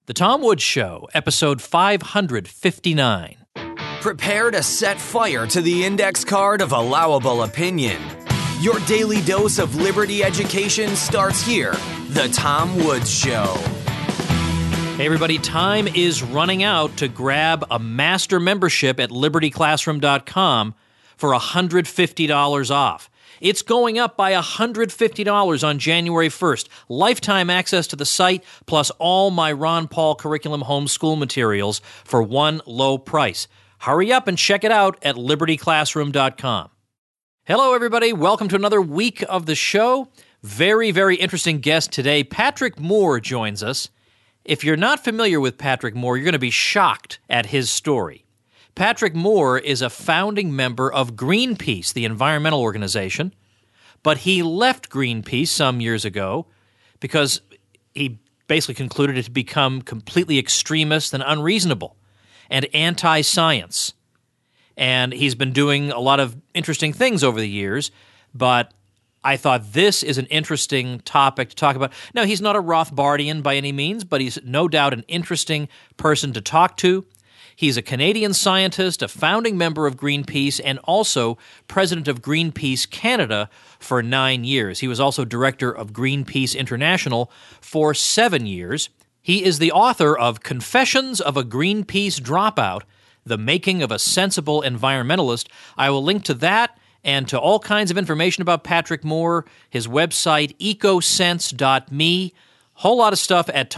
The Tom Woods Show, episode 559. Prepare to set fire to the index card of allowable opinion. Your daily dose of liberty education starts here. The Tom Woods Show. Hey everybody, time is running out to grab a master membership at libertyclassroom.com for $150 off. It's going up by $150 on January 1st. Lifetime access to the site, plus all my Ron Paul curriculum homeschool materials for one low price. Hurry up and check it out at libertyclassroom.com. Hello, everybody. Welcome to another week of the show. Very, very interesting guest today. Patrick Moore joins us. If you're not familiar with Patrick Moore, you're going to be shocked at his story. Patrick Moore is a founding member of Greenpeace, the environmental organization, but he left Greenpeace some years ago because he basically concluded it to become completely extremist and unreasonable and anti-science. And he's been doing a lot of interesting things over the years, but I thought this is an interesting topic to talk about. Now, he's not a Rothbardian by any means, but he's no doubt an interesting person to talk to. He's a Canadian scientist, a founding member of Greenpeace, and also president of Greenpeace Canada for 9 years. He was also director of Greenpeace International for 7 years. He is the author of Confessions of a Greenpeace Dropout, The Making of a Sensible Environmentalist. I will link to that and to all kinds of information about Patrick Moore, his website, ecosense.me. Whole lot of stuff at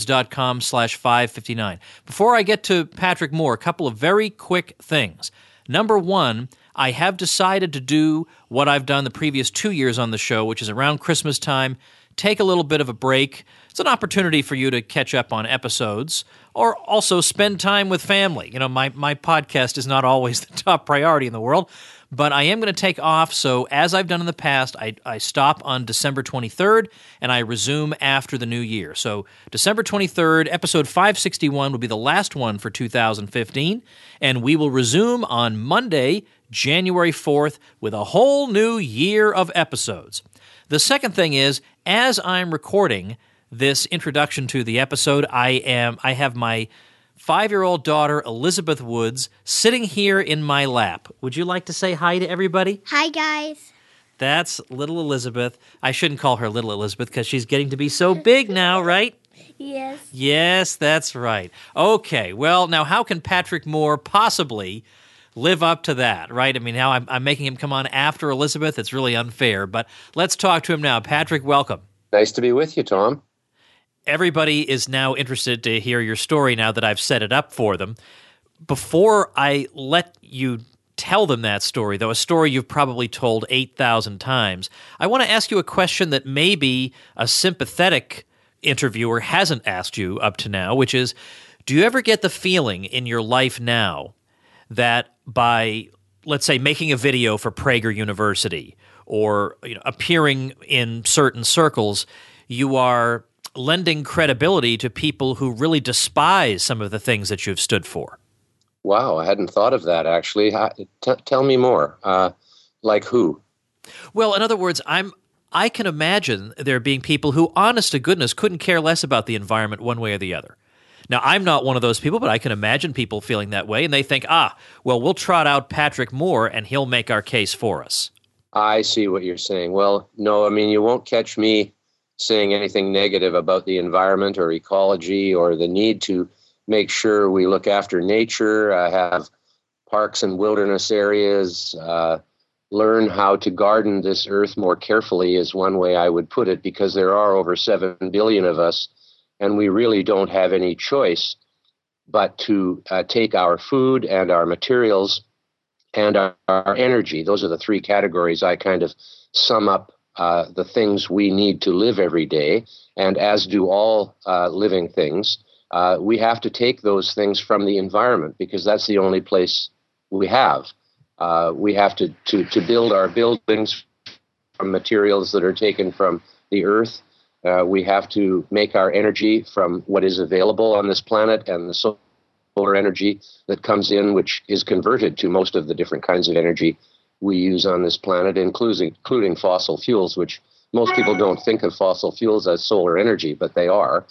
tomwoods.com/559. Before I get to Patrick Moore, a couple of very quick things. Number one, I have decided to do what I've done the previous 2 years on the show, which is around Christmas time, take a little bit of a break. It's an opportunity for you to catch up on episodes or also spend time with family. You know, my podcast is not always the top priority in the world, but I am going to take off, so as I've done in the past, I stop on December 23rd, and I resume after the new year. So December 23rd, episode 561 will be the last one for 2015, and we will resume on Monday, January 4th, with a whole new year of episodes. The second thing is, as I'm recording this introduction to the episode, I have my 5-year-old daughter, Elizabeth Woods, sitting here in my lap. Would you like to say hi to everybody? Hi, guys. That's little Elizabeth. I shouldn't call her little Elizabeth because she's getting to be so big now, right? Yes. Yes, that's right. Okay, well, now how can Patrick Moore possibly live up to that, right? I mean, now I'm making him come on after Elizabeth. It's really unfair, but let's talk to him now. Patrick, welcome. Nice to be with you, Tom. Everybody is now interested to hear your story now that I've set it up for them. Before I let you tell them that story, though, a story you've probably told 8,000 times, I want to ask you a question that maybe a sympathetic interviewer hasn't asked you up to now, which is, do you ever get the feeling in your life now that by, let's say, making a video for Prager University or appearing in certain circles, you are lending credibility to people who really despise some of the things that you've stood for? Wow, I hadn't thought of that, actually. Tell me more. Like who? Well, in other words, I can imagine there being people who, honest to goodness, couldn't care less about the environment one way or the other. Now, I'm not one of those people, but I can imagine people feeling that way, and they think, well, we'll trot out Patrick Moore, and he'll make our case for us. I see what you're saying. Well, no, I mean, you won't catch me saying anything negative about the environment or ecology or the need to make sure we look after nature, have parks and wilderness areas, learn how to garden this earth more carefully is one way I would put it, because there are over 7 billion of us, and we really don't have any choice but to take our food and our materials and our energy. Those are the three categories I kind of sum up the things we need to live every day, and as do all living things. We have to take those things from the environment because that's the only place we have. We have to build our buildings from materials that are taken from the earth. We have to make our energy from what is available on this planet and the solar energy that comes in, which is converted to most of the different kinds of energy we use on this planet, including fossil fuels, which most people don't think of fossil fuels as solar energy, but they are.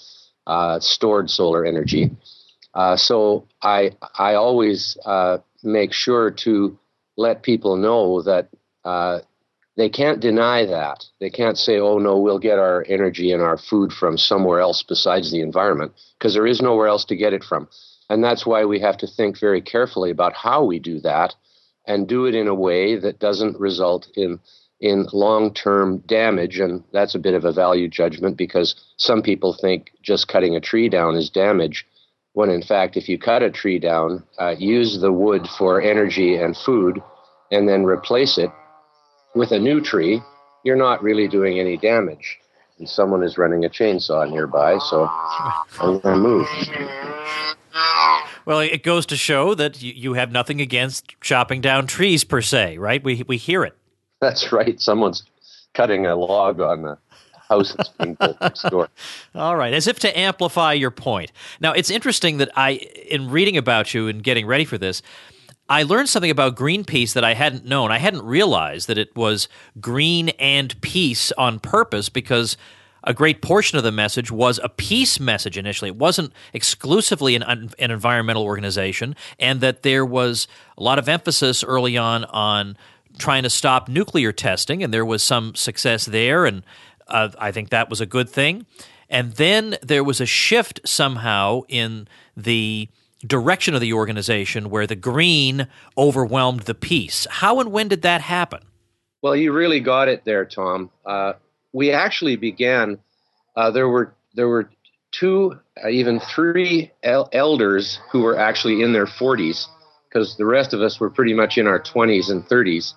stored solar energy. So I always make sure to let people know that they can't deny that. They can't say, oh, no, we'll get our energy and our food from somewhere else besides the environment, because there is nowhere else to get it from. And that's why we have to think very carefully about how we do that and do it in a way that doesn't result in long-term damage. And that's a bit of a value judgment, because some people think just cutting a tree down is damage, when in fact, if you cut a tree down, use the wood for energy and food, and then replace it with a new tree, you're not really doing any damage. And someone is running a chainsaw nearby, so I'm going to move. Well, it goes to show that you have nothing against chopping down trees per se, right? We hear it. That's right. Someone's cutting a log on the house that's being built next door. All right. As if to amplify your point. Now, it's interesting that in reading about you and getting ready for this, I learned something about Greenpeace that I hadn't known. I hadn't realized that it was green and peace on purpose, because a great portion of the message was a peace message initially. It wasn't exclusively an environmental organization, and that there was a lot of emphasis early on trying to stop nuclear testing, and there was some success there, and I think that was a good thing. And then there was a shift somehow in the direction of the organization where the green overwhelmed the peace. How and when did that happen? Well, you really got it there, Tom. We actually began, there were two, even three elders who were actually in their 40s, because the rest of us were pretty much in our 20s and 30s.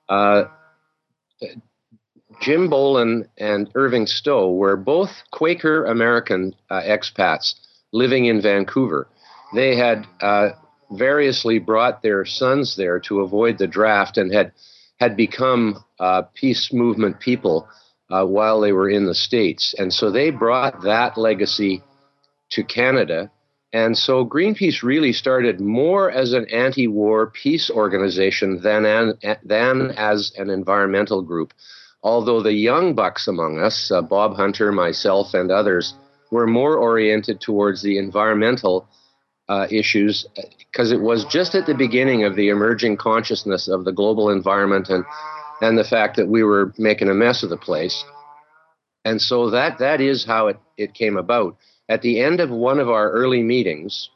Jim Bolin and Irving Stowe were both Quaker American expats living in Vancouver. They had variously brought their sons there to avoid the draft, and had become peace movement people while they were in the States. And so they brought that legacy to Canada. And so Greenpeace really started more as an anti-war peace organization than as an environmental group. Although the young bucks among us, Bob Hunter, myself, and others, were more oriented towards the environmental issues, because it was just at the beginning of the emerging consciousness of the global environment and the fact that we were making a mess of the place. And so that is how it came about. At the end of one of our early meetings,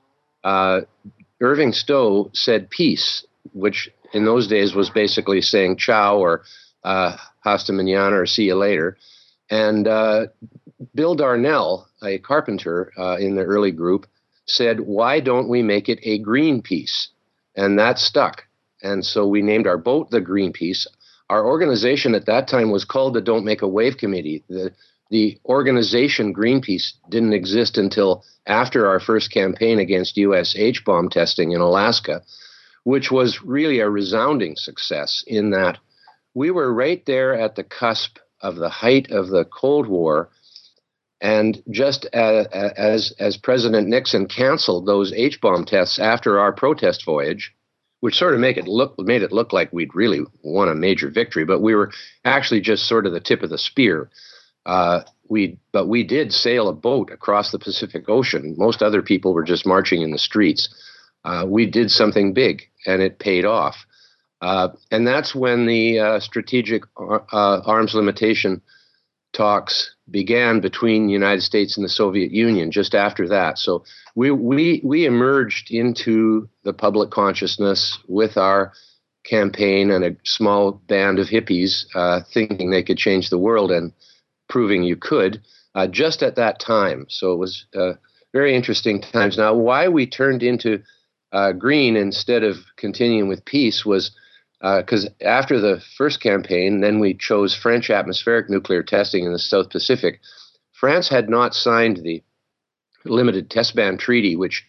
Irving Stowe said peace, which in those days was basically saying ciao or hasta mañana or see you later. And Bill Darnell, a carpenter in the early group, said, why don't we make it a Greenpeace? And that stuck. And so we named our boat the Greenpeace. Our organization at that time was called the Don't Make a Wave Committee. The organization Greenpeace didn't exist until after our first campaign against U.S. H-bomb testing in Alaska, which was really a resounding success in that we were right there at the cusp of the height of the Cold War. And just as President Nixon canceled those H-bomb tests after our protest voyage, which sort of made it look like we'd really won a major victory, but we were actually just sort of the tip of the spear. But we did sail a boat across the Pacific Ocean. Most other people were just marching in the streets. We did something big, and it paid off. And that's when the strategic arms limitation talks began between the United States and the Soviet Union just after that. So we emerged into the public consciousness with our campaign and a small band of hippies thinking they could change the world and proving you could just at that time. So it was very interesting times. Now, why we turned into green instead of continuing with peace was because after the first campaign, then we chose French atmospheric nuclear testing in the South Pacific. France had not signed the Limited Test Ban Treaty, which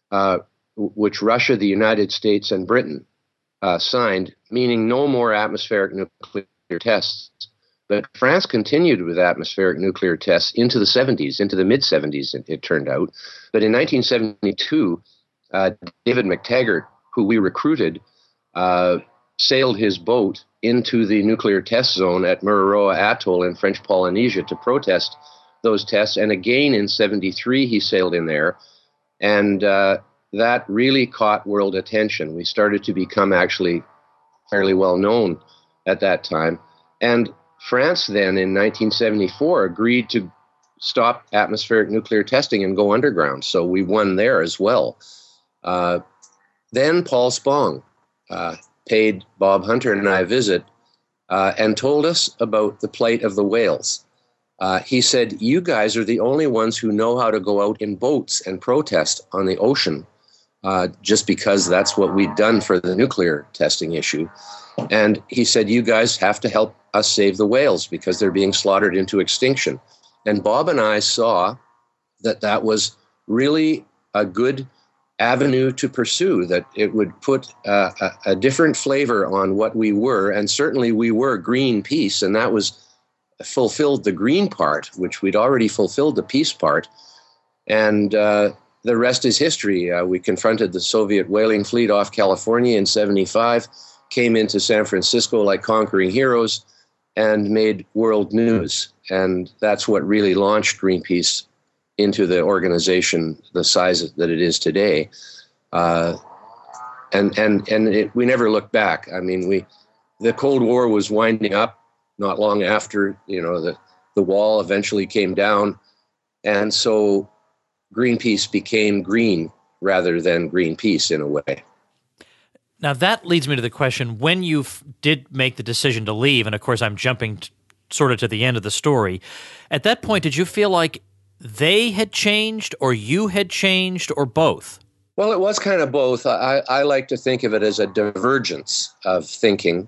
Russia, the United States, and Britain signed, meaning no more atmospheric nuclear tests. But France continued with atmospheric nuclear tests into the 70s, into the mid-70s, it turned out. But in 1972, David McTaggart, who we recruited, sailed his boat into the nuclear test zone at Mururoa Atoll in French Polynesia to protest those tests. And again in 73, he sailed in there. And that really caught world attention. We started to become actually fairly well known at that time. And France then in 1974 agreed to stop atmospheric nuclear testing and go underground. So we won there as well. Then Paul Spong paid Bob Hunter and I a visit and told us about the plight of the whales. He said, you guys are the only ones who know how to go out in boats and protest on the ocean, just because that's what we'd done for the nuclear testing issue. And he said, you guys have to help us save the whales because they're being slaughtered into extinction. And Bob and I saw that that was really a good avenue to pursue, that it would put a different flavor on what we were. And certainly we were Greenpeace, and that was fulfilled the green part, which we'd already fulfilled the peace part. And the rest is history. We confronted the Soviet whaling fleet off California in 75, came into San Francisco like conquering heroes, and made world news. And that's what really launched Greenpeace into the organization, the size that it is today. We never looked back. I mean, the Cold War was winding up not long after, the wall eventually came down. And so Greenpeace became green rather than Greenpeace in a way. Now that leads me to the question, when you did make the decision to leave, and of course I'm jumping sort of to the end of the story, at that point, did you feel like they had changed or you had changed or both? Well, it was kind of both. I like to think of it as a divergence of thinking.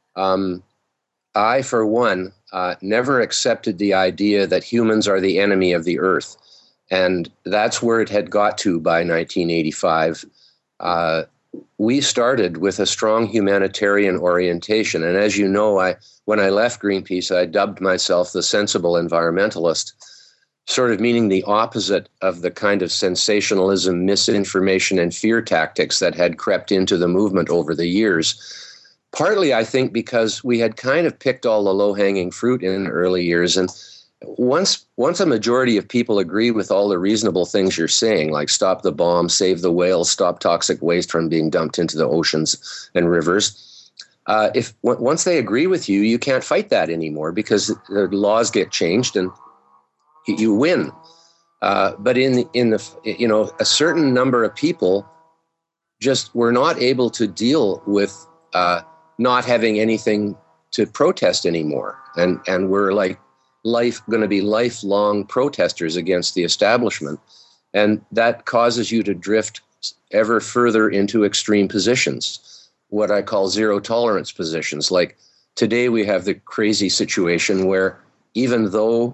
I, for one, never accepted the idea that humans are the enemy of the earth. And that's where it had got to by 1985. We started with a strong humanitarian orientation. And as you know, when I left Greenpeace, I dubbed myself the sensible environmentalist, sort of meaning the opposite of the kind of sensationalism, misinformation, and fear tactics that had crept into the movement over the years. Partly, I think, because we had kind of picked all the low-hanging fruit in the early years. And once a majority of people agree with all the reasonable things you're saying, like stop the bomb, save the whales, stop toxic waste from being dumped into the oceans and rivers, once they agree with you, you can't fight that anymore because the laws get changed and you win. But a certain number of people just were not able to deal with not having anything to protest anymore, and we're like going to be lifelong protesters against the establishment, and that causes you to drift ever further into extreme positions, what I call zero tolerance positions. Like today, we have the crazy situation where even though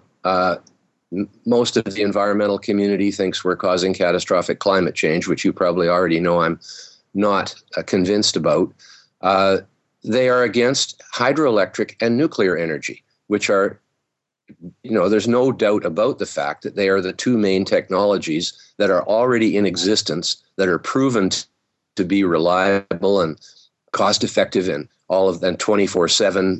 most of the environmental community thinks we're causing catastrophic climate change, which you probably already know I'm not convinced about, they are against hydroelectric and nuclear energy, which are, there's no doubt about the fact that they are the two main technologies that are already in existence, that are proven to be reliable and cost-effective and all of them 24/7.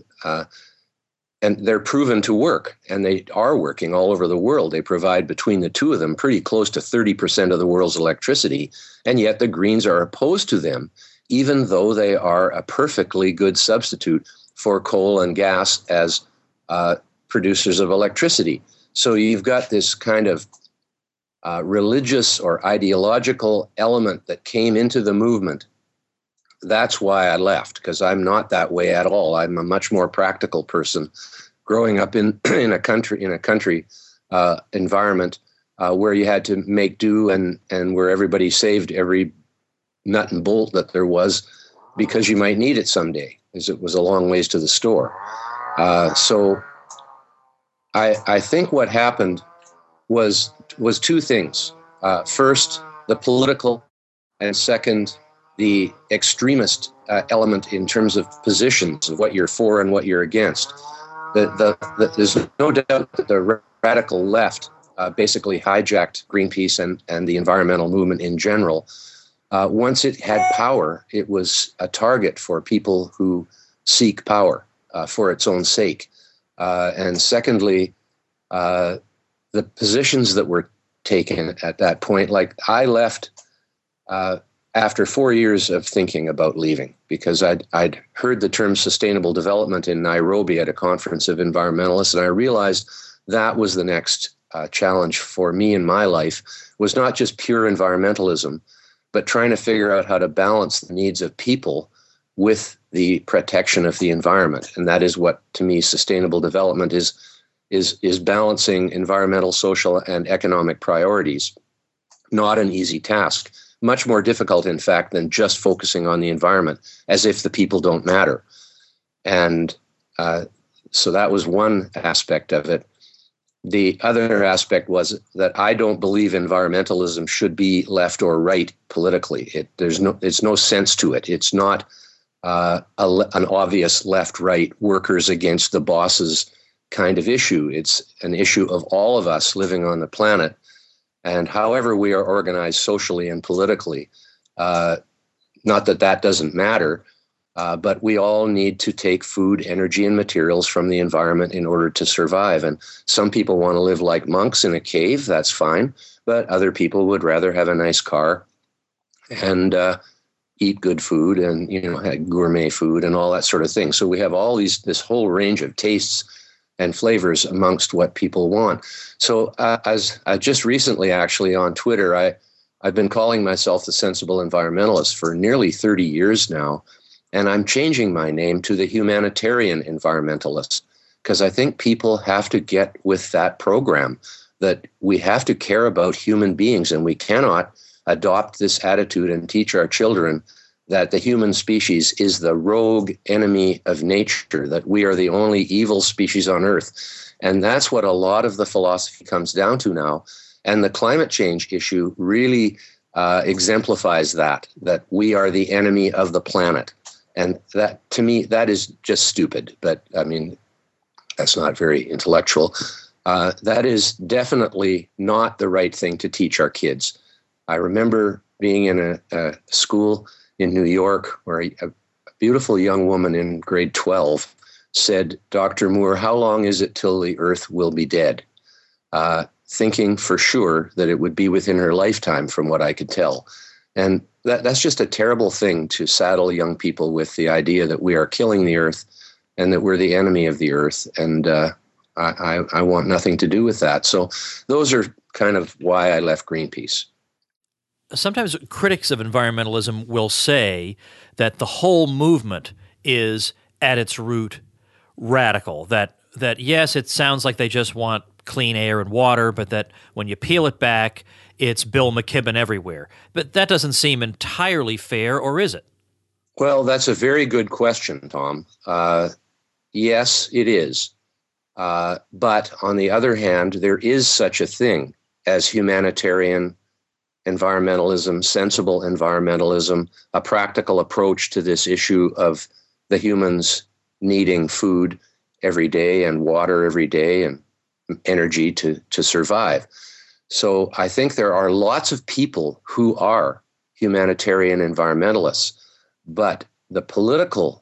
And they're proven to work, and they are working all over the world. They provide, between the two of them, pretty close to 30% of the world's electricity, and yet the Greens are opposed to them, even though they are a perfectly good substitute for coal and gas as producers of electricity. So you've got this kind of religious or ideological element that came into the movement. That's why I left, because I'm not that way at all. I'm a much more practical person, growing up in a country environment where you had to make do and where everybody saved every nut and bolt that there was because you might need it someday, as it was a long ways to the store. So I think what happened was two things. First, the political, and second, the extremist element in terms of positions of what you're for and what you're against. There's no doubt that the radical left basically hijacked Greenpeace and the environmental movement in general. Once it had power, it was a target for people who seek power for its own sake. And secondly, the the positions that were taken at that point, like I left after 4 years of thinking about leaving, because I'd heard the term sustainable development in Nairobi at a conference of environmentalists, and I realized that was the next challenge for me in my life, was not just pure environmentalism, but trying to figure out how to balance the needs of people with the protection of the environment. And that is what, to me, sustainable development is balancing environmental, social, and economic priorities. Not an easy task. Much more difficult, in fact, than just focusing on the environment, as if the people don't matter. And so that was one aspect of it. The other aspect was that I don't believe environmentalism should be left or right politically. It's no sense to it. It's not an obvious left-right, workers against the bosses kind of issue. It's an issue of all of us living on the planet. And however we are organized socially and politically, not that that doesn't matter, but we all need to take food, energy, and materials from the environment in order to survive. And some people want to live like monks in a cave, that's fine, but other people would rather have a nice car and eat good food and, gourmet food and all that sort of thing. So we have this whole range of tastes and flavors amongst what people want. So as just recently, actually, on Twitter, I've been calling myself the sensible environmentalist for nearly 30 years now, and I'm changing my name to the humanitarian environmentalist, because I think people have to get with that program, that we have to care about human beings, and we cannot adopt this attitude and teach our children that the human species is the rogue enemy of nature, that we are the only evil species on Earth. And that's what a lot of the philosophy comes down to now. And the climate change issue really exemplifies that we are the enemy of the planet. And that, to me, that is just stupid. But, I mean, that's not very intellectual. That is definitely not the right thing to teach our kids. I remember being in a school in New York where a beautiful young woman in grade 12 said, "Dr. Moore, how long is it till the Earth will be dead?" Thinking for sure that it would be within her lifetime, from what I could tell. And that's just a terrible thing, to saddle young people with the idea that we are killing the Earth and that we're the enemy of the Earth. And I want nothing to do with that. So those are kind of why I left Greenpeace. Sometimes critics of environmentalism will say that the whole movement is at its root radical, that yes, it sounds like they just want clean air and water, but that when you peel it back, it's Bill McKibben everywhere. But that doesn't seem entirely fair, or is it? Well, that's a very good question, Tom. Yes, it is. But on the other hand, there is such a thing as humanitarian environmentalism, sensible environmentalism, a practical approach to this issue of the humans needing food every day and water every day and energy to survive. So I think there are lots of people who are humanitarian environmentalists, but the political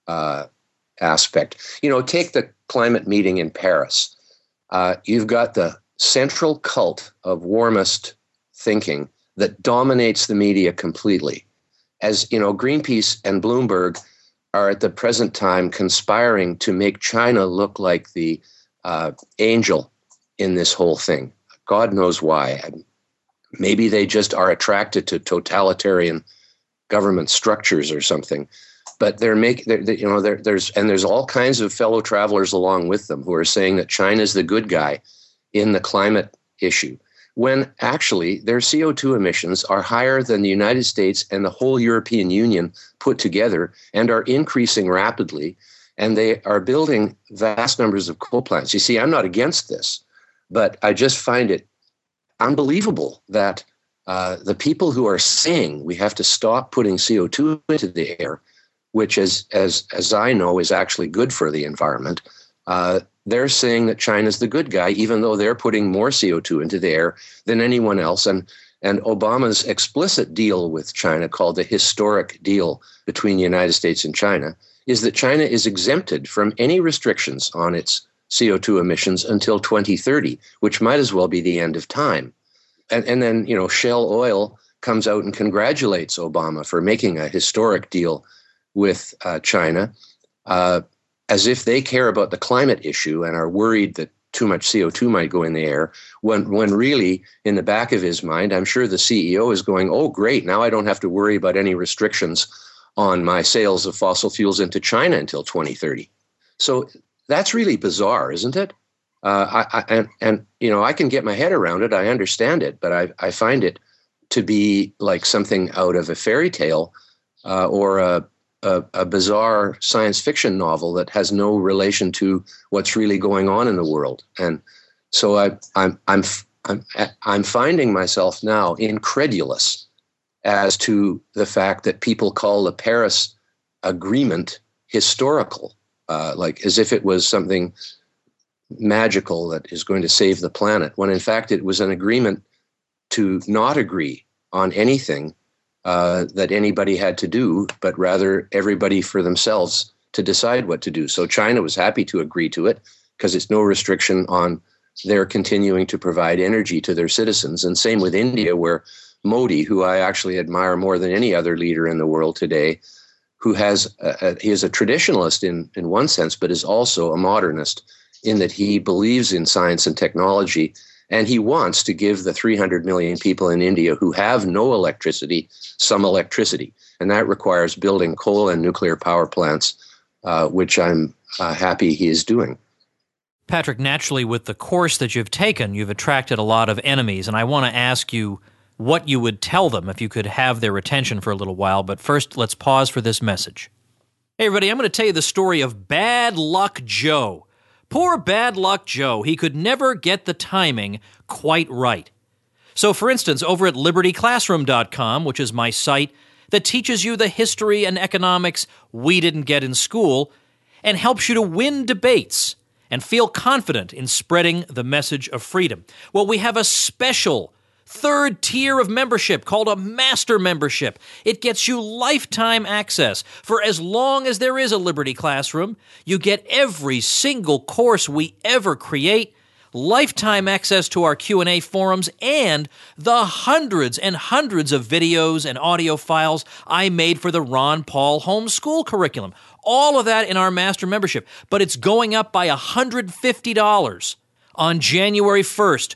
aspect, take the climate meeting in Paris. You've got the central cult of warmist thinking that dominates the media completely. As Greenpeace and Bloomberg are at the present time conspiring to make China look like the angel in this whole thing. God knows why. Maybe they just are attracted to totalitarian government structures or something. But there's all kinds of fellow travelers along with them who are saying that China's the good guy in the climate issue, when actually their CO2 emissions are higher than the United States and the whole European Union put together, and are increasing rapidly, and they are building vast numbers of coal plants. You see, I'm not against this, but I just find it unbelievable that the people who are saying we have to stop putting CO2 into the air, which as I know is actually good for the environment, they're saying that China's the good guy, even though they're putting more CO2 into the air than anyone else. And Obama's explicit deal with China, called the historic deal between the United States and China, is that China is exempted from any restrictions on its CO2 emissions until 2030, which might as well be the end of time. And then, Shell Oil comes out and congratulates Obama for making a historic deal with China, as if they care about the climate issue and are worried that too much CO2 might go in the air, when really, in the back of his mind, I'm sure the CEO is going, oh, great, now I don't have to worry about any restrictions on my sales of fossil fuels into China until 2030. So that's really bizarre, isn't it? I can get my head around it. I understand it, but I find it to be like something out of a fairy tale or a bizarre science fiction novel that has no relation to what's really going on in the world. And so I'm finding myself now incredulous as to the fact that people call the Paris Agreement historical, like as if it was something magical that is going to save the planet, when in fact it was an agreement to not agree on anything that anybody had to do, but rather everybody for themselves to decide what to do. So China was happy to agree to it because it's no restriction on their continuing to provide energy to their citizens. And same with India, where Modi, who I actually admire more than any other leader in the world today, who he is a traditionalist in one sense, but is also a modernist in that he believes in science and technology. And he wants to give the 300 million people in India who have no electricity some electricity. And that requires building coal and nuclear power plants, which I'm happy he is doing. Patrick, naturally, with the course that you've taken, you've attracted a lot of enemies. And I want to ask you what you would tell them if you could have their attention for a little while. But first, let's pause for this message. Hey, everybody, I'm going to tell you the story of Bad Luck Joe. Poor Bad Luck Joe. He could never get the timing quite right. So, for instance, over at libertyclassroom.com, which is my site that teaches you the history and economics we didn't get in school and helps you to win debates and feel confident in spreading the message of freedom. Well, we have a special third tier of membership called a master membership. It gets you lifetime access. For as long as there is a Liberty Classroom, you get every single course we ever create, lifetime access to our Q&A forums, and the hundreds and hundreds of videos and audio files I made for the Ron Paul homeschool curriculum. All of that in our master membership. But it's going up by $150 on January 1st,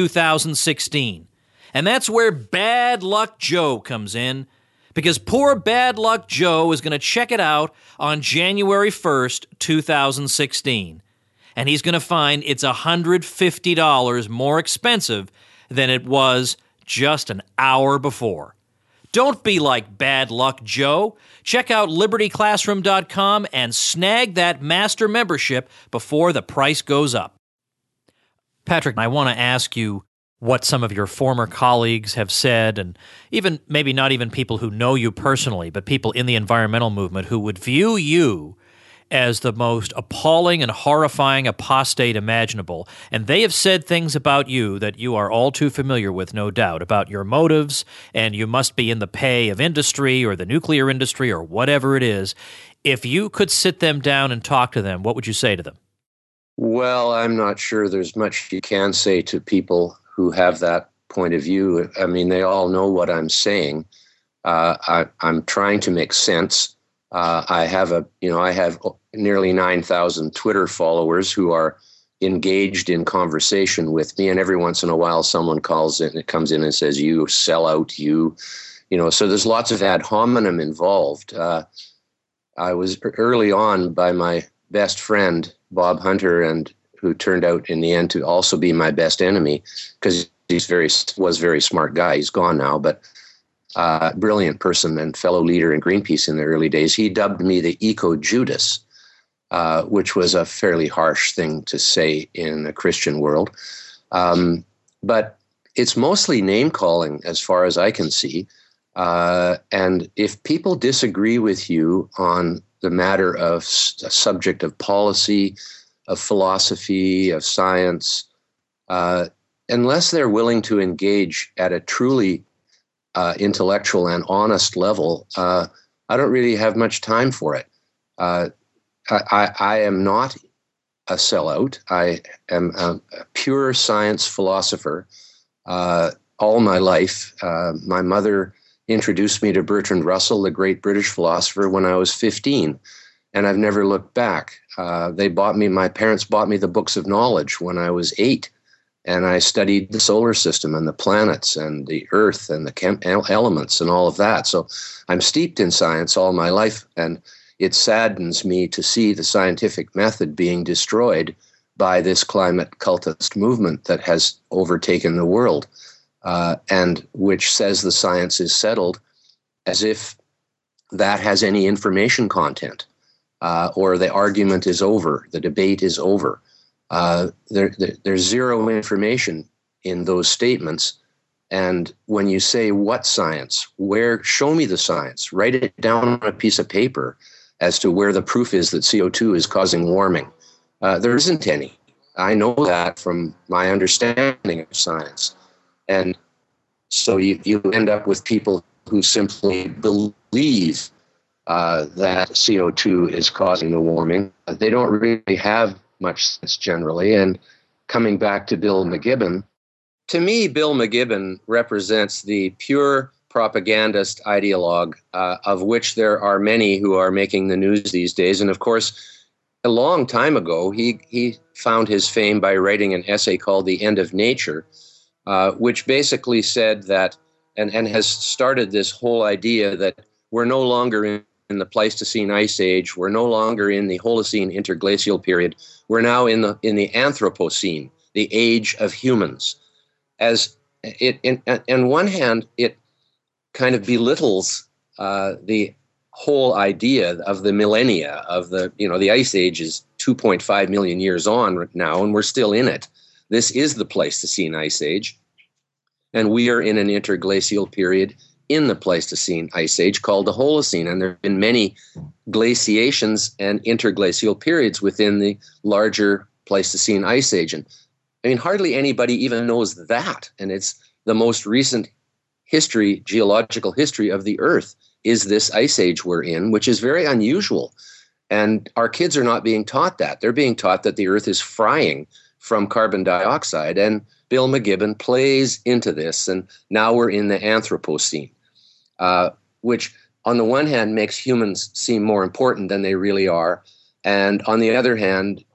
2016. And that's where Bad Luck Joe comes in, because poor Bad Luck Joe is going to check it out on January 1st, 2016. And he's going to find it's $150 more expensive than it was just an hour before. Don't be like Bad Luck Joe. Check out libertyclassroom.com and snag that master membership before the price goes up. Patrick, I want to ask you what some of your former colleagues have said, and even maybe not even people who know you personally, but people in the environmental movement who would view you as the most appalling and horrifying apostate imaginable. And they have said things about you that you are all too familiar with, no doubt, about your motives, and you must be in the pay of industry or the nuclear industry or whatever it is. If you could sit them down and talk to them, what would you say to them? Well, I'm not sure there's much you can say to people who have that point of view. I mean, they all know what I'm saying. I'm trying to make sense. I have nearly 9,000 Twitter followers who are engaged in conversation with me, and every once in a while someone comes in and says, "You sell out, so there's lots of ad hominem involved. I was early on by my best friend, Bob Hunter, and who turned out in the end to also be my best enemy because was very smart guy. He's gone now, but brilliant person and fellow leader in Greenpeace in the early days. He dubbed me the Eco-Judas, which was a fairly harsh thing to say in the Christian world. But it's mostly name-calling as far as I can see. And if people disagree with you on the matter of a subject of policy, of philosophy, of science, unless they're willing to engage at a truly intellectual and honest level, I don't really have much time for it. I am not a sellout. I am a pure science philosopher all my life. My mother introduced me to Bertrand Russell, the great British philosopher, when I was 15, and I've never looked back. My parents bought me the books of knowledge when I was 8, and I studied the solar system and the planets and the earth and the elements and all of that. So I'm steeped in science all my life, and it saddens me to see the scientific method being destroyed by this climate cultist movement that has overtaken the world, and which says the science is settled, as if that has any information content, or the argument is over, the debate is over. There's zero information in those statements. And when you say what science, show me the science, write it down on a piece of paper as to where the proof is that CO2 is causing warming. There isn't any. I know that from my understanding of science. And so you end up with people who simply believe that CO2 is causing the warming. They don't really have much sense generally. And coming back to Bill McKibben, to me, Bill McKibben represents the pure propagandist ideologue, of which there are many who are making the news these days. And of course, a long time ago, he found his fame by writing an essay called The End of Nature, which basically said that, and has started this whole idea that we're no longer in the Pleistocene Ice Age, we're no longer in the Holocene interglacial period, we're now in the Anthropocene, the age of humans. As it, on one hand, it kind of belittles the whole idea of the millennia of the Ice Age is 2.5 million years on now, and we're still in it. This is the Pleistocene Ice Age, and we are in an interglacial period in the Pleistocene Ice Age called the Holocene, and there have been many glaciations and interglacial periods within the larger Pleistocene Ice Age. And I mean, hardly anybody even knows that, and it's the most recent geological history of the Earth is this ice age we're in, which is very unusual. And our kids are not being taught that. They're being taught that the Earth is frying from carbon dioxide. And Bill McKibben plays into this. And now we're in the Anthropocene, which on the one hand makes humans seem more important than they really are. And on the other hand,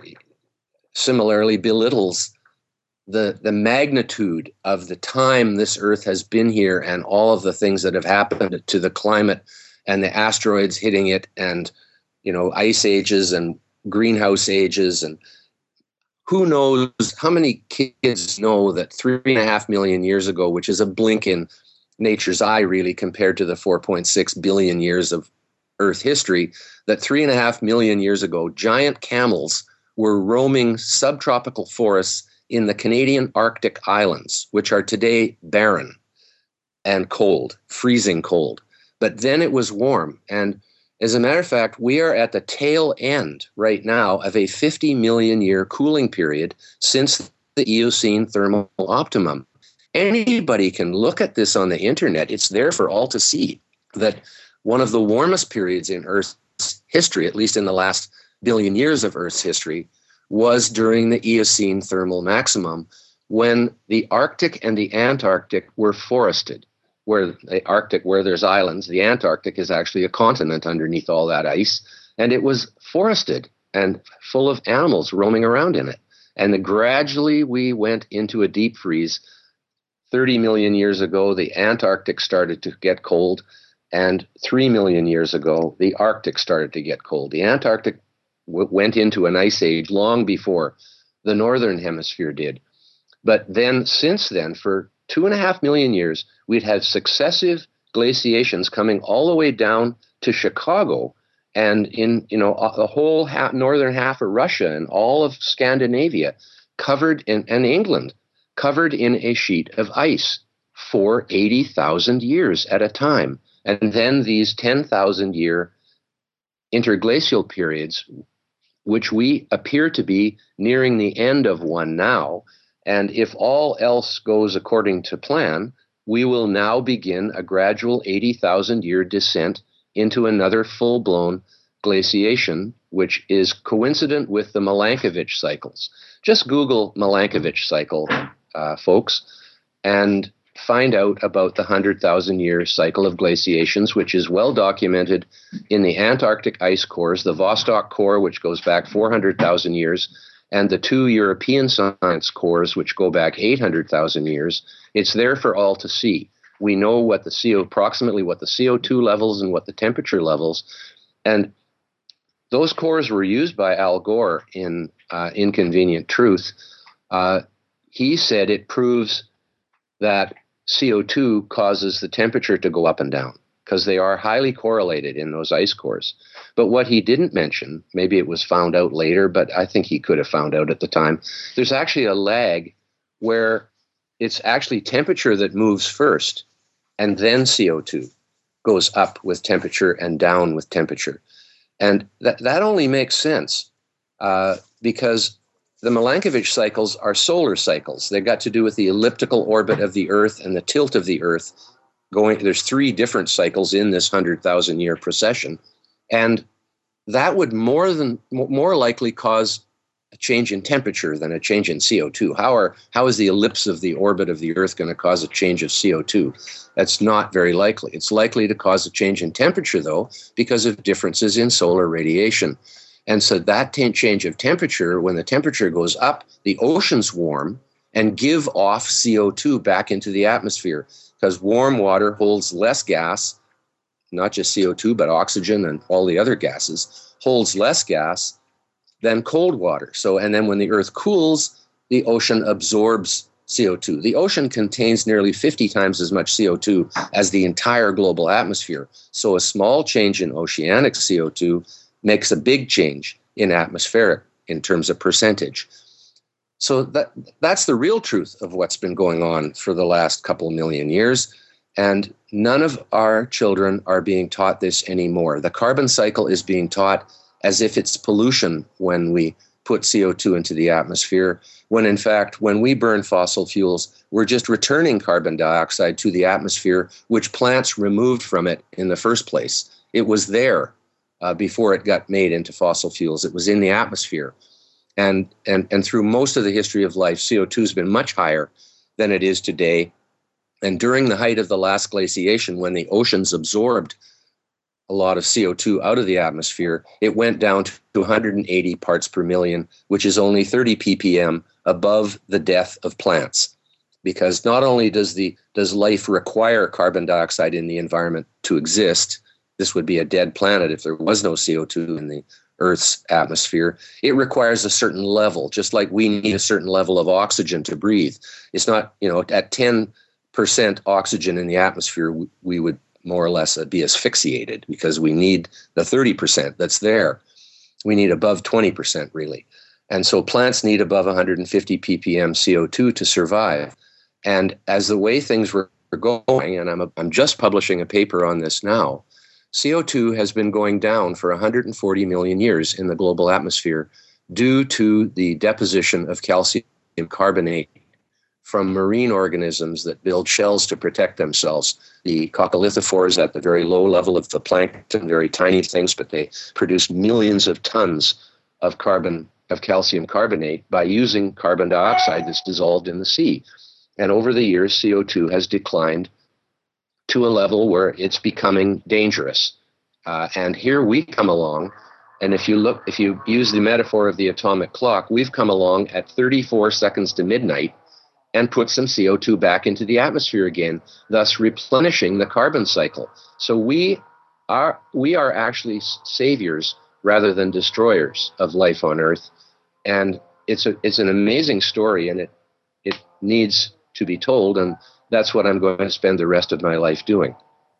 similarly belittles the magnitude of the time this Earth has been here and all of the things that have happened to the climate and the asteroids hitting it and, ice ages and greenhouse ages. And who knows how many kids know that 3.5 million years ago, which is a blink in nature's eye, really, compared to the 4.6 billion years of Earth history, that 3.5 million years ago, giant camels were roaming subtropical forests in the Canadian Arctic islands, which are today barren and cold, freezing cold. But then it was warm. And as a matter of fact, we are at the tail end right now of a 50 million year cooling period since the Eocene thermal optimum. Anybody can look at this on the internet. It's there for all to see that one of the warmest periods in Earth's history, at least in the last billion years of Earth's history, was during the Eocene thermal maximum, when the Arctic and the Antarctic were forested. Where the Arctic, where there's islands, the Antarctic is actually a continent underneath all that ice, and it was forested and full of animals roaming around in it. And gradually we went into a deep freeze. 30 million years ago, the Antarctic started to get cold, and 3 million years ago, the Arctic started to get cold. The Antarctic went into an ice age long before the northern hemisphere did. But then, since then, for 2.5 million years, we'd had successive glaciations coming all the way down to Chicago and in the whole northern half of Russia and all of Scandinavia covered and England covered in a sheet of ice for 80,000 years at a time. And then these 10,000 year interglacial periods, which we appear to be nearing the end of one now. And if all else goes according to plan, we will now begin a gradual 80,000 year descent into another full-blown glaciation which is coincident with the Milankovitch cycles. Just Google Milankovitch cycle, folks, and find out about the 100,000-year cycle of glaciations, which is well documented in the Antarctic ice cores, the Vostok core, which goes back 400,000 years, and the two European science cores, which go back 800,000 years. It's there for all to see. We know what approximately what the CO2 levels and what the temperature levels, and those cores were used by Al Gore in Inconvenient Truth. He said it proves that CO2 causes the temperature to go up and down because they are highly correlated in those ice cores. But what he didn't mention, maybe it was found out later, but I think he could have found out at the time, there's actually a lag where it's actually temperature that moves first, and then CO2 goes up with temperature and down with temperature. And that only makes sense because the Milankovitch cycles are solar cycles. They've got to do with the elliptical orbit of the Earth and the tilt of the Earth. There's three different cycles in this 100,000-year procession. And that would more likely cause a change in temperature than a change in CO2. How is the ellipse of the orbit of the Earth going to cause a change of CO2? That's not very likely. It's likely to cause a change in temperature, though, because of differences in solar radiation. And so that change of temperature, when the temperature goes up, the oceans warm and give off CO2 back into the atmosphere because warm water holds less gas, not just CO2, but oxygen and all the other gases, holds less gas than cold water. And then when the Earth cools, the ocean absorbs CO2. The ocean contains nearly 50 times as much CO2 as the entire global atmosphere. So a small change in oceanic CO2 makes a big change in atmospheric in terms of percentage. So that's the real truth of what's been going on for the last couple million years. And none of our children are being taught this anymore. The carbon cycle is being taught as if it's pollution when we put CO2 into the atmosphere, when in fact, when we burn fossil fuels, we're just returning carbon dioxide to the atmosphere, which plants removed from it in the first place. It was there before it got made into fossil fuels. It was in the atmosphere. And through most of the history of life, CO2 has been much higher than it is today. And during the height of the last glaciation, when the oceans absorbed a lot of CO2 out of the atmosphere, it went down to 180 parts per million, which is only 30 ppm above the death of plants. Because not only does life require carbon dioxide in the environment to exist, this would be a dead planet if there was no CO2 in the Earth's atmosphere. It requires a certain level, just like we need a certain level of oxygen to breathe. It's not, at 10% oxygen in the atmosphere, we would more or less be asphyxiated because we need the 30% that's there. We need above 20%, really. And so plants need above 150 ppm CO2 to survive. And as the way things were going, and I'm just publishing a paper on this now, CO2 has been going down for 140 million years in the global atmosphere due to the deposition of calcium carbonate from marine organisms that build shells to protect themselves. The coccolithophores at the very low level of the plankton, very tiny things, but they produce millions of tons of calcium carbonate by using carbon dioxide that's dissolved in the sea. And over the years, CO2 has declined to a level where it's becoming dangerous. And here we come along, and if you use the metaphor of the atomic clock, we've come along at 34 seconds to midnight and put some CO2 back into the atmosphere again, thus replenishing the carbon cycle. So we are actually saviors rather than destroyers of life on Earth. And it's an amazing story, and it needs to be told, and that's what I'm going to spend the rest of my life doing.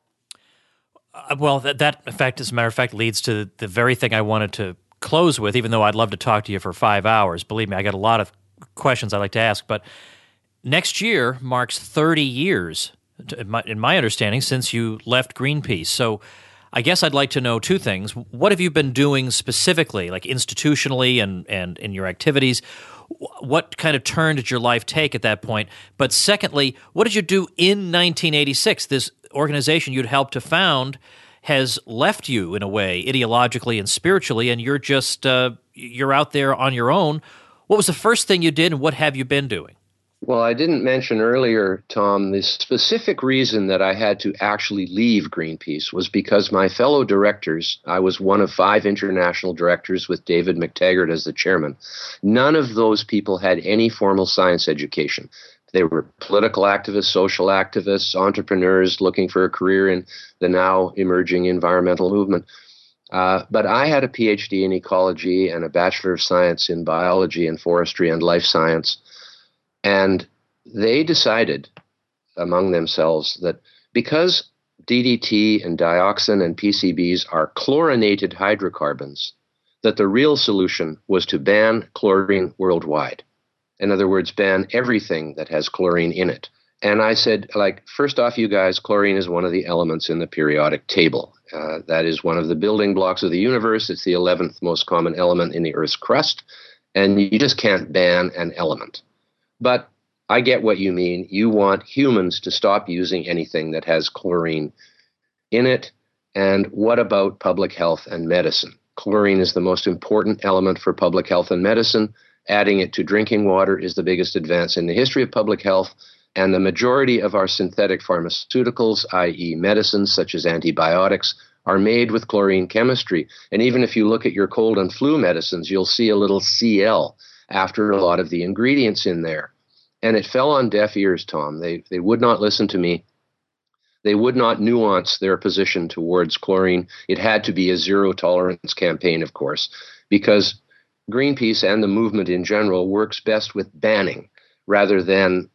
Well, that in fact, as a matter of fact, leads to the very thing I wanted to close with, even though I'd love to talk to you for 5 hours. Believe me, I got a lot of questions I'd like to ask, but next year marks 30 years, in my understanding, since you left Greenpeace. So I guess I'd like to know two things. What have you been doing specifically, like institutionally and in your activities? What kind of turn did your life take at that point? But secondly, what did you do in 1986? This organization you'd helped to found has left you in a way, ideologically and spiritually, and you're just you're out there on your own. What was the first thing you did, and what have you been doing? Well, I didn't mention earlier, Tom, the specific reason that I had to actually leave Greenpeace was because my fellow directors, I was one of 5 international directors with David McTaggart as the chairman, none of those people had any formal science education. They were political activists, social activists, entrepreneurs looking for a career in the now emerging environmental movement. But I had a PhD in ecology and a Bachelor of Science in biology and forestry and life science. And they decided among themselves that because DDT and dioxin and PCBs are chlorinated hydrocarbons, that the real solution was to ban chlorine worldwide. In other words, ban everything that has chlorine in it. And I said, first off, you guys, chlorine is one of the elements in the periodic table. That is one of the building blocks of the universe. It's the 11th most common element in the Earth's crust. And you just can't ban an element. But I get what you mean. You want humans to stop using anything that has chlorine in it. And what about public health and medicine? Chlorine is the most important element for public health and medicine. Adding it to drinking water is the biggest advance in the history of public health. And the majority of our synthetic pharmaceuticals, i.e. medicines such as antibiotics, are made with chlorine chemistry. And even if you look at your cold and flu medicines, you'll see a little Cl after a lot of the ingredients in there. And it fell on deaf ears, Tom. They would not listen to me. They would not nuance their position towards chlorine. It had to be a zero tolerance campaign, of course, because Greenpeace and the movement in general works best with banning rather than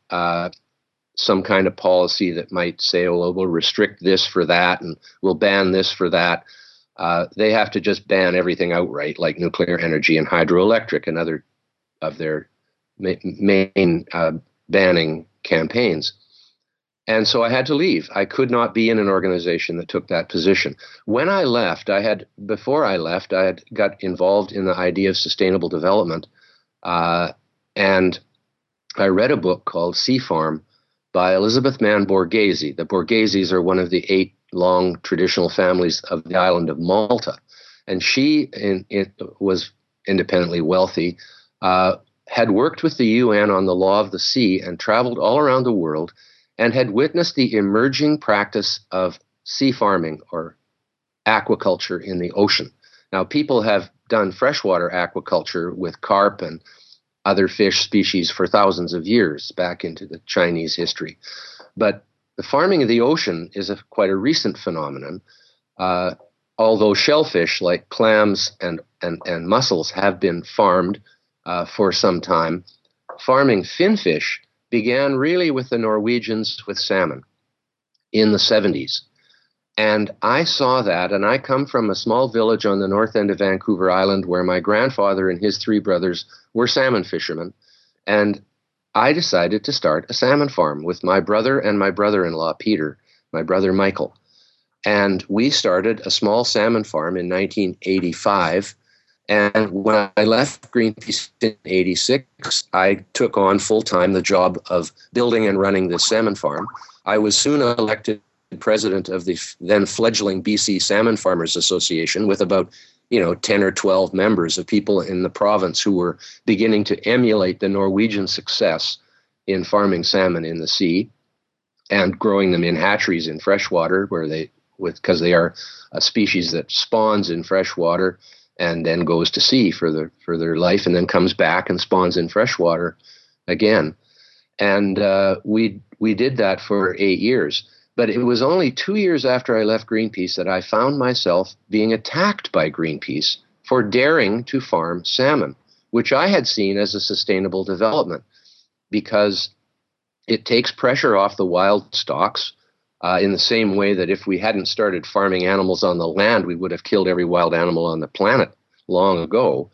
some kind of policy that might say, oh, we'll restrict this for that and we'll ban this for that. They have to just ban everything outright, like nuclear energy and hydroelectric and other of their main banning campaigns. And so I had to leave. I could not be in an organization that took that position. When I left, before I left, I had got involved in the idea of sustainable development. And I read a book called Sea Farm by Elizabeth Mann Borghese. The Borgheses are one of the 8 long traditional families of the island of Malta. And she was independently wealthy, had worked with the UN on the law of the sea and traveled all around the world and had witnessed the emerging practice of sea farming or aquaculture in the ocean. Now, people have done freshwater aquaculture with carp and other fish species for thousands of years back into the Chinese history. But the farming of the ocean is quite a recent phenomenon, although shellfish like clams and mussels have been farmed for some time. Farming finfish began really with the Norwegians with salmon in the 70s. And I saw that, and I come from a small village on the north end of Vancouver Island where my grandfather and his 3 brothers were salmon fishermen. And I decided to start a salmon farm with my brother and my brother-in-law, Peter, my brother Michael. And we started a small salmon farm in 1985. And when I left Greenpeace in 86, I took on full-time the job of building and running this salmon farm. I was soon elected president of the then fledgling BC Salmon Farmers Association with about 10 or 12 members of people in the province who were beginning to emulate the Norwegian success in farming salmon in the sea and growing them in hatcheries in freshwater because they are a species that spawns in freshwater and then goes to sea for their life and then comes back and spawns in freshwater again. And we did that for 8 years. But it was only 2 years after I left Greenpeace that I found myself being attacked by Greenpeace for daring to farm salmon, which I had seen as a sustainable development because it takes pressure off the wild stocks in the same way that if we hadn't started farming animals on the land, we would have killed every wild animal on the planet long ago.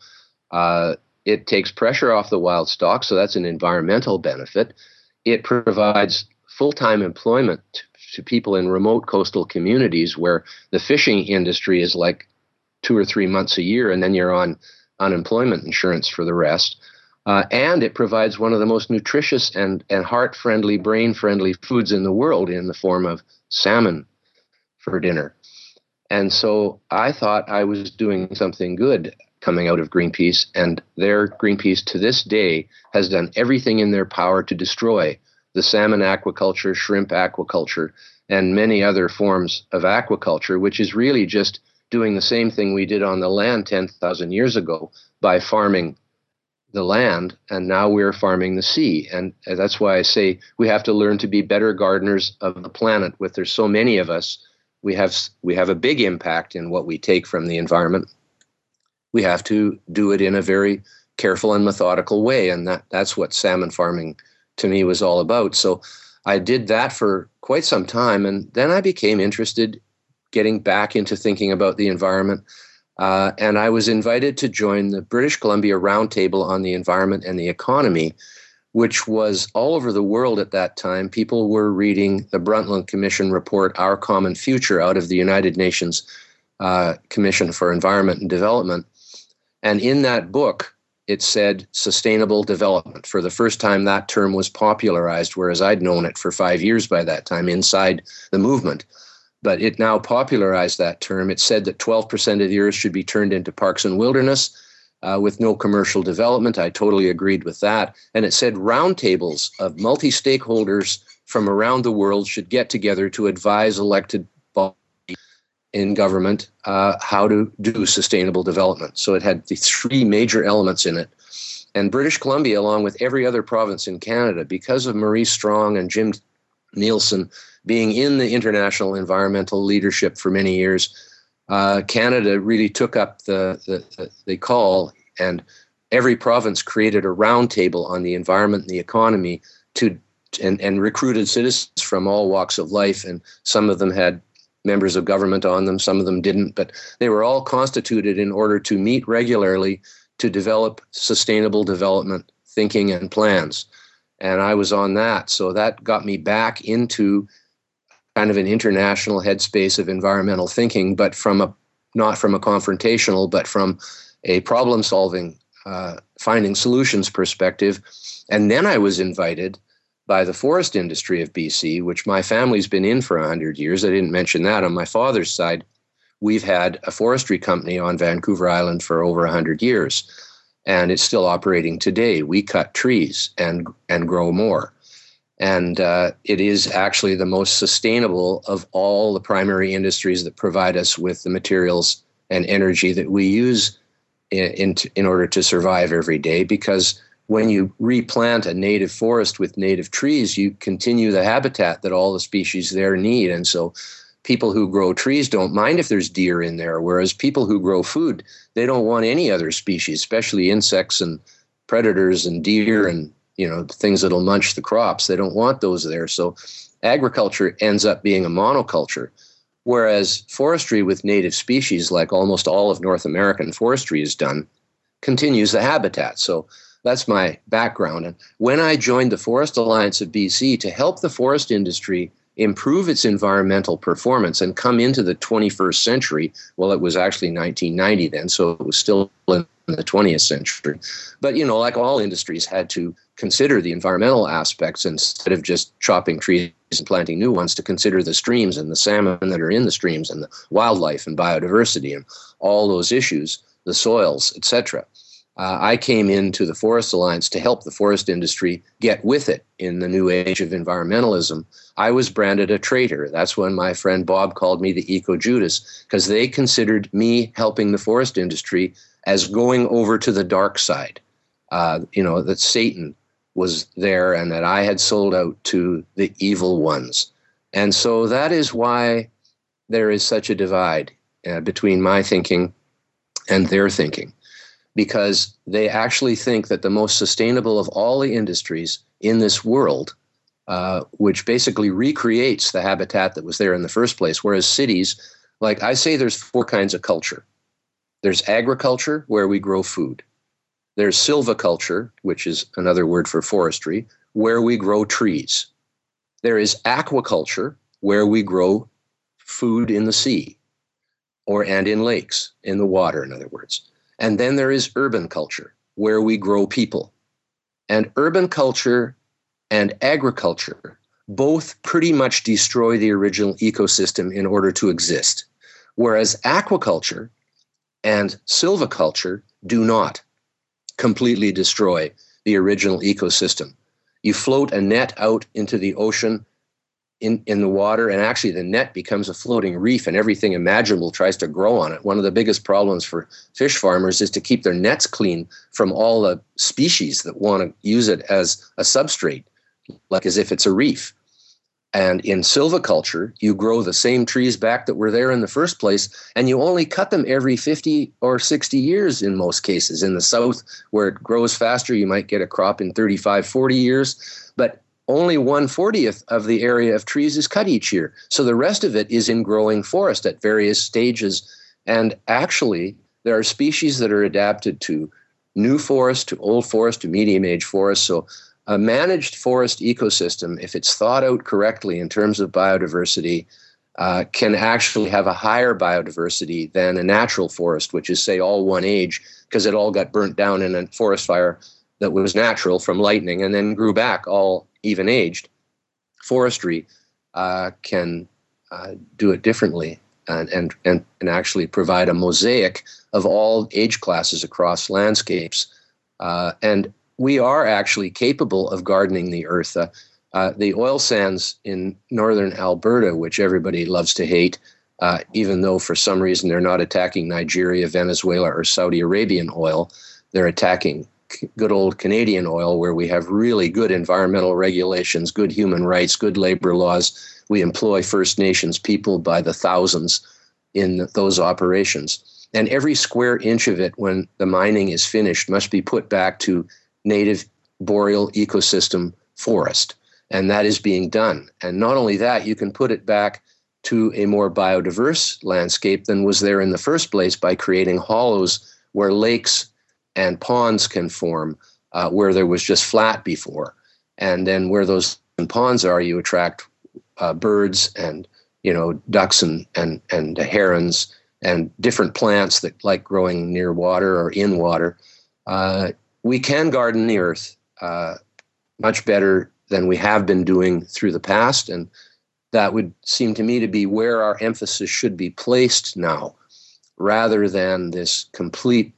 It takes pressure off the wild stock, so that's an environmental benefit. It provides full-time employment to people in remote coastal communities where the fishing industry is like 2 or 3 months a year, and then you're on unemployment insurance for the rest. And it provides one of the most nutritious and heart-friendly, brain-friendly foods in the world in the form of salmon for dinner. And so I thought I was doing something good coming out of Greenpeace, and their Greenpeace to this day has done everything in their power to destroy the salmon aquaculture, shrimp aquaculture, and many other forms of aquaculture, which is really just doing the same thing we did on the land 10,000 years ago by farming the land, and now we're farming the sea. And that's why I say we have to learn to be better gardeners of the planet. With there's so many of us, we have a big impact in what we take from the environment. We have to do it in a very careful and methodical way, and that's what salmon farming to me was all about. So I did that for quite some time, and then I became interested getting back into thinking about the environment. And I was invited to join the British Columbia Roundtable on the Environment and the Economy, which was all over the world at that time. People were reading the Brundtland Commission report, Our Common Future, out of the United Nations Commission for Environment and Development. And in that book, it said sustainable development. For the first time, that term was popularized, whereas I'd known it for 5 years by that time inside the movement. But it now popularized that term. It said that 12% of the earth should be turned into parks and wilderness with no commercial development. I totally agreed with that. And it said roundtables of multi-stakeholders from around the world should get together to advise elected bodies in government how to do sustainable development. So it had the three major elements in it. And British Columbia, along with every other province in Canada, because of Maurice Strong and Jim Nielsen being in the international environmental leadership for many years, Canada really took up the call, and every province created a roundtable on the environment and the economy and recruited citizens from all walks of life. And some of them had members of government on them, some of them didn't, but they were all constituted in order to meet regularly to develop sustainable development thinking and plans. And I was on that. So that got me back into kind of an international headspace of environmental thinking, but not from a confrontational, but from a problem-solving, finding solutions perspective. And then I was invited by the forest industry of BC, which my family's been in for 100 years. I didn't mention that. On my father's side, we've had a forestry company on Vancouver Island for over 100 years, and it's still operating today. We cut trees and grow more. And it is actually the most sustainable of all the primary industries that provide us with the materials and energy that we use in order to survive every day. Because when you replant a native forest with native trees, you continue the habitat that all the species there need. And so people who grow trees don't mind if there's deer in there, whereas people who grow food, they don't want any other species, especially insects and predators and deer and things that'll munch the crops. They don't want those there. So agriculture ends up being a monoculture, whereas forestry with native species, like almost all of North American forestry is done, continues the habitat. So that's my background. And when I joined the Forest Alliance of BC to help the forest industry improve its environmental performance and come into the 21st century, well, it was actually 1990 then, so it was still in the 20th century. But, like all industries, had to consider the environmental aspects instead of just chopping trees and planting new ones, to consider the streams and the salmon that are in the streams and the wildlife and biodiversity and all those issues, the soils, etc. I came into the Forest Alliance to help the forest industry get with it in the new age of environmentalism. I was branded a traitor. That's when my friend Bob called me the Eco-Judas, because they considered me helping the forest industry as going over to the dark side, that Satan was there and that I had sold out to the evil ones. And so that is why there is such a divide between my thinking and their thinking, because they actually think that the most sustainable of all the industries in this world, which basically recreates the habitat that was there in the first place, whereas cities, like I say, there's 4 kinds of culture. There's agriculture, where we grow food. There's silviculture, which is another word for forestry, where we grow trees. There is aquaculture, where we grow food in the sea and in lakes, in the water, in other words. And then there is urban culture, where we grow people. And urban culture and agriculture both pretty much destroy the original ecosystem in order to exist. whereas aquaculture and silviculture do not completely destroy the original ecosystem. You float a net out into the ocean in the water, and actually the net becomes a floating reef, and everything imaginable tries to grow on it. One of the biggest problems for fish farmers is to keep their nets clean from all the species that want to use it as a substrate, like as if it's a reef. And in silviculture, you grow the same trees back that were there in the first place, and you only cut them every 50 or 60 years in most cases. In the south, where it grows faster, you might get a crop in 35, 40 years, but only 1/40th of the area of trees is cut each year. So the rest of it is in growing forest at various stages. And actually, there are species that are adapted to new forest, to old forest, to medium-age forest. So a managed forest ecosystem, if it's thought out correctly in terms of biodiversity, can actually have a higher biodiversity than a natural forest, which is, say, all one age, because it all got burnt down in a forest fire that was natural from lightning and then grew back all even-aged. Forestry can do it differently and actually provide a mosaic of all age classes across landscapes. And we are actually capable of gardening the earth. The oil sands in northern Alberta, which everybody loves to hate, even though for some reason they're not attacking Nigeria, Venezuela, or Saudi Arabian oil, they're attacking good old Canadian oil, where we have really good environmental regulations, good human rights, good labor laws. We employ First Nations people by the thousands in those operations. And every square inch of it, when the mining is finished, must be put back to native boreal ecosystem forest. And that is being done. And not only that, you can put it back to a more biodiverse landscape than was there in the first place by creating hollows where lakes and ponds can form, where there was just flat before. And then where those ponds are, you attract birds and, ducks and herons and different plants that like growing near water or in water. We can garden the earth much better than we have been doing through the past. And that would seem to me to be where our emphasis should be placed now, rather than this complete,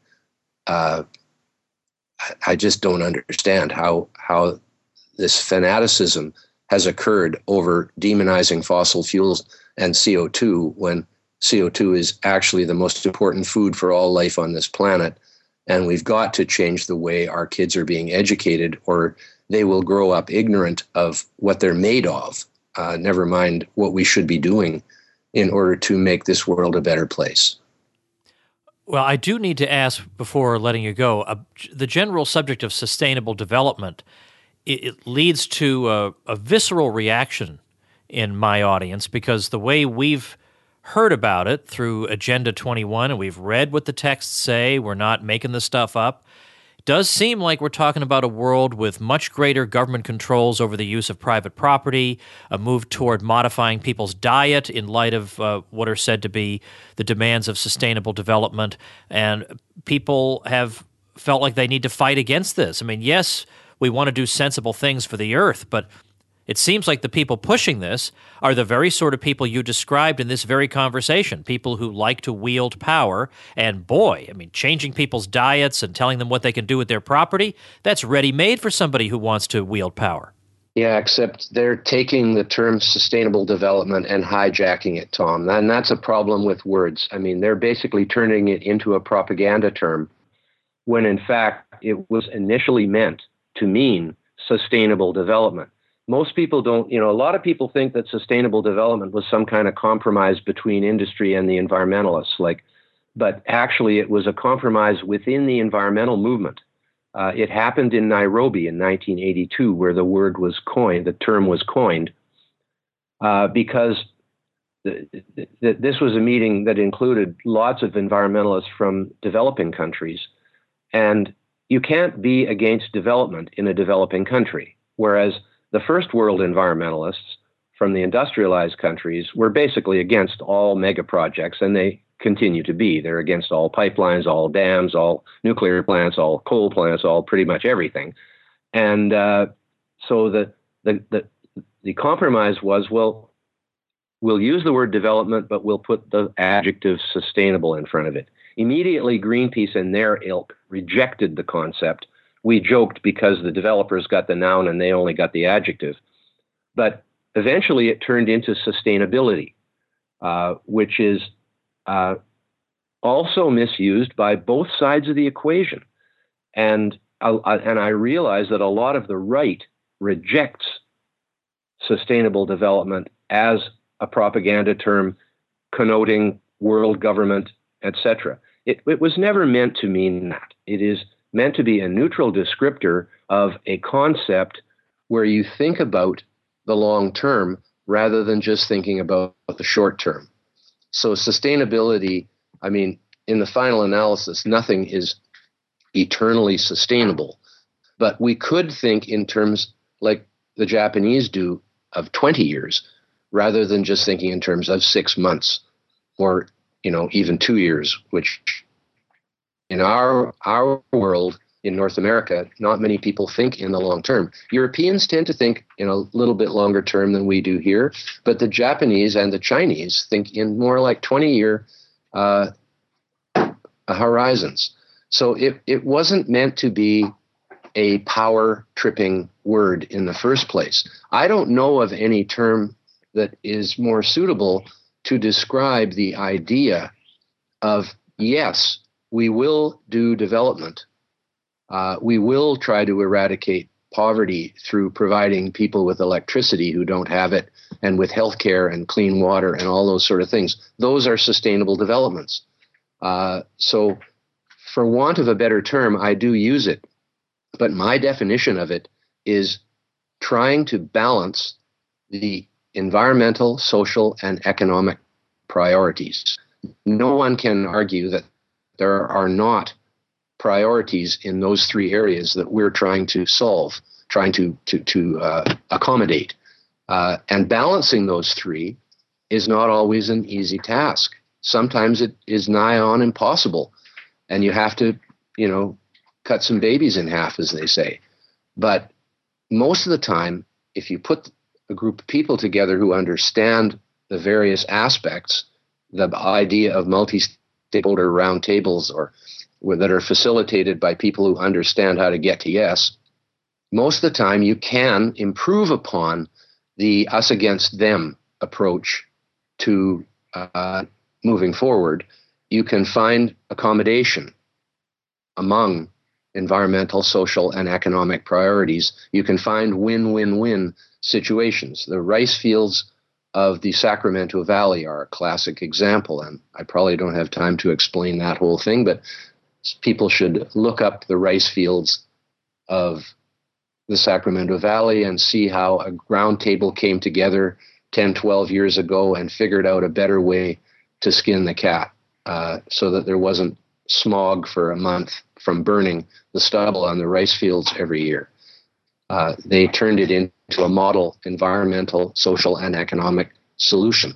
I just don't understand how this fanaticism has occurred over demonizing fossil fuels and CO2, when CO2 is actually the most important food for all life on this planet. And we've got to change the way our kids are being educated, or they will grow up ignorant of what they're made of, never mind what we should be doing in order to make this world a better place. Well, I do need to ask before letting you go, the general subject of sustainable development, it leads to a visceral reaction in my audience, because the way we've heard about it through Agenda 21, and we've read what the texts say, we're not making this stuff up, it does seem like we're talking about a world with much greater government controls over the use of private property, a move toward modifying people's diet in light of what are said to be the demands of sustainable development, and people have felt like they need to fight against this. I mean, yes, we want to do sensible things for the earth, but it seems like the people pushing this are the very sort of people you described in this very conversation, people who like to wield power. And boy, I mean, changing people's diets and telling them what they can do with their property, that's ready-made for somebody who wants to wield power. Yeah, except they're taking the term sustainable development and hijacking it, Tom. And that's a problem with words. I mean, they're basically turning it into a propaganda term, when in fact it was initially meant to mean sustainable development. Most people don't, a lot of people think that sustainable development was some kind of compromise between industry and the environmentalists, but actually it was a compromise within the environmental movement. It happened in Nairobi in 1982, where the term was coined, because this was a meeting that included lots of environmentalists from developing countries. And you can't be against development in a developing country, whereas the first world environmentalists from the industrialized countries were basically against all mega projects, and they continue to be. They're against all pipelines, all dams, all nuclear plants, all coal plants, all pretty much everything. And so the compromise was, well, we'll use the word development, but we'll put the adjective sustainable in front of it. Immediately, Greenpeace and their ilk rejected the concept. We joked because the developers got the noun and they only got the adjective. But eventually it turned into sustainability, which is also misused by both sides of the equation. And I realize that a lot of the right rejects sustainable development as a propaganda term connoting world government, etc. It was never meant to mean that. It is meant to be a neutral descriptor of a concept where you think about the long term rather than just thinking about the short term. So sustainability, I mean, in the final analysis, nothing is eternally sustainable. But we could think in terms like the Japanese do of 20 years rather than just thinking in terms of 6 months or, even 2 years, which in our world in North America, not many people think in the long term. Europeans tend to think in a little bit longer term than we do here, but the Japanese and the Chinese think in more like 20-year horizons. So it wasn't meant to be a power-tripping word in the first place. I don't know of any term that is more suitable to describe the idea of, yes, we will do development. We will try to eradicate poverty through providing people with electricity who don't have it, and with healthcare and clean water and all those sort of things. Those are sustainable developments. So for want of a better term, I do use it. But my definition of it is trying to balance the environmental, social, and economic priorities. No one can argue that there are not priorities in those three areas that we're trying to solve, trying to accommodate. And balancing those three is not always an easy task. Sometimes it is nigh on impossible, and you have to, cut some babies in half, as they say. But most of the time, if you put a group of people together who understand the various aspects, the idea of multi-stakeholder roundtables or that are facilitated by people who understand how to get to yes, most of the time you can improve upon the us against them approach to moving forward. You can find accommodation among environmental, social, and economic priorities. You can find win-win-win situations. The rice fields of the Sacramento Valley are a classic example, and I probably don't have time to explain that whole thing, but people should look up the rice fields of the Sacramento Valley and see how a round table came together 10, 12 years ago and figured out a better way to skin the cat so that there wasn't smog for a month from burning the stubble on the rice fields every year. They turned it into a model environmental, social, and economic solution.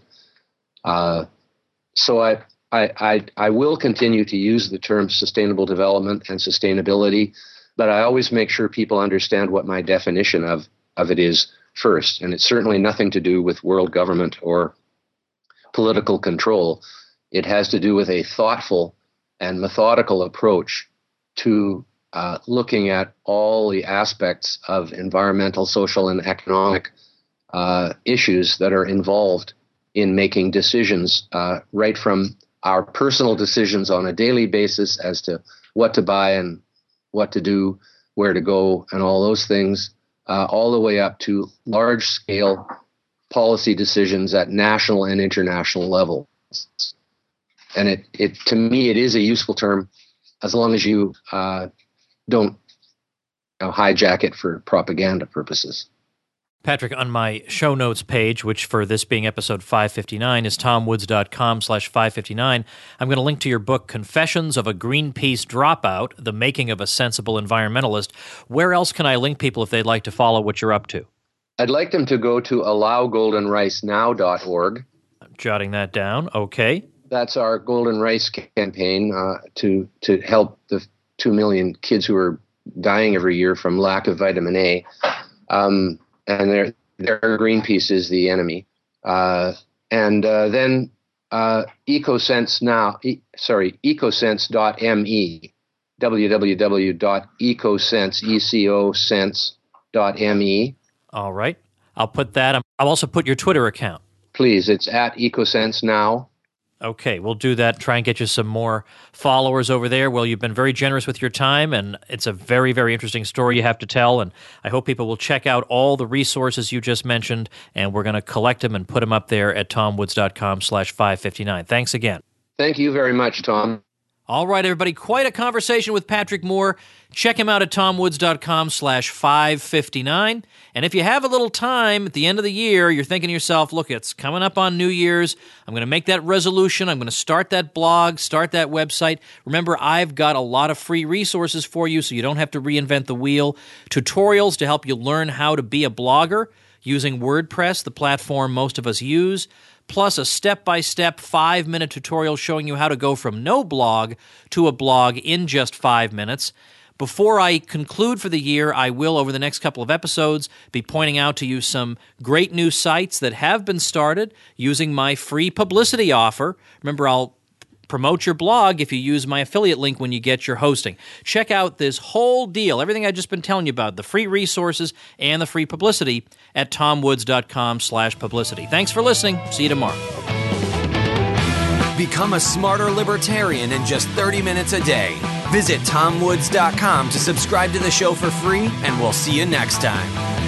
So I will continue to use the term sustainable development and sustainability, but I always make sure people understand what my definition of it is first. And it's certainly nothing to do with world government or political control. It has to do with a thoughtful and methodical approach to looking at all the aspects of environmental, social, and economic issues that are involved in making decisions, right from our personal decisions on a daily basis as to what to buy and what to do, where to go, and all those things, all the way up to large-scale policy decisions at national and international levels. And it to me, it is a useful term as long as you don't hijack it for propaganda purposes. Patrick, on my show notes page, which for this being episode 559 is tomwoods.com/559, I'm going to link to your book, Confessions of a Greenpeace Dropout, The Making of a Sensible Environmentalist. Where else can I link people if they'd like to follow what you're up to? I'd like them to go to allowgoldenricenow.org. I'm jotting that down. Okay. That's our Golden Rice campaign to help the 2 million kids who are dying every year from lack of vitamin A. And their Greenpeace is the enemy. And then EcoSense now, ecosense.me, www.ecosense.me. All right. I'll put that. I'll also put your Twitter account. Please, it's at EcoSense now. Okay, we'll do that. Try and get you some more followers over there. Well, you've been very generous with your time, and it's a very, very interesting story you have to tell, and I hope people will check out all the resources you just mentioned, and we're going to collect them and put them up there at tomwoods.com/559. Thanks again. Thank you very much, Tom. All right, everybody, quite a conversation with Patrick Moore. Check him out at tomwoods.com/559. And if you have a little time at the end of the year, you're thinking to yourself, look, it's coming up on New Year's. I'm going to make that resolution. I'm going to start that blog, start that website. Remember, I've got a lot of free resources for you so you don't have to reinvent the wheel. Tutorials to help you learn how to be a blogger using WordPress, the platform most of us use, plus a step-by-step 5-minute tutorial showing you how to go from no blog to a blog in just 5 minutes. Before I conclude for the year, I will, over the next couple of episodes, be pointing out to you some great new sites that have been started using my free publicity offer. Remember, I'll promote your blog if you use my affiliate link when you get your hosting. Check out this whole deal, everything I've just been telling you about, the free resources and the free publicity at tomwoods.com/publicity. Thanks for listening. See you tomorrow. Become a smarter libertarian in just 30 minutes a day. Visit tomwoods.com to subscribe to the show for free, and we'll see you next time.